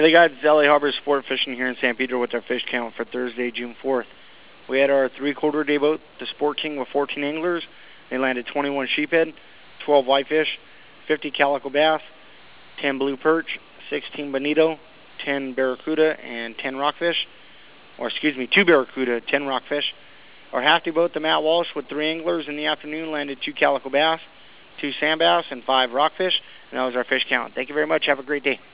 Hey, the guys, it's LA Harbor Sport Fishing here in San Pedro with our fish count for Thursday, June 4th. We had our three-quarter day boat, the Sport King, with 14 anglers. They landed 21 sheephead, 12 whitefish, 50 calico bass, 10 blue perch, 16 bonito, 10 barracuda, and 10 rockfish. Or excuse me, 2 barracuda, 10 rockfish. Our half day boat, the Matt Walsh, with 3 anglers in the afternoon, landed 2 calico bass, 2 sand bass, and 5 rockfish. And that was our fish count. Thank you very much. Have a great day.